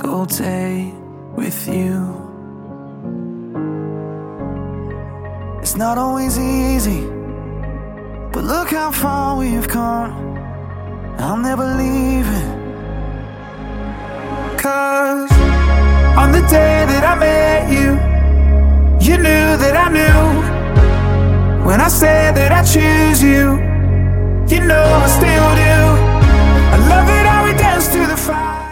single day with you. It's not always easy, but look how far we've come. I'm never leaving. 'Cause on the day that I met you, you knew that I knew. When I said that I choose you, you know I still do. I love it how we dance through the fire.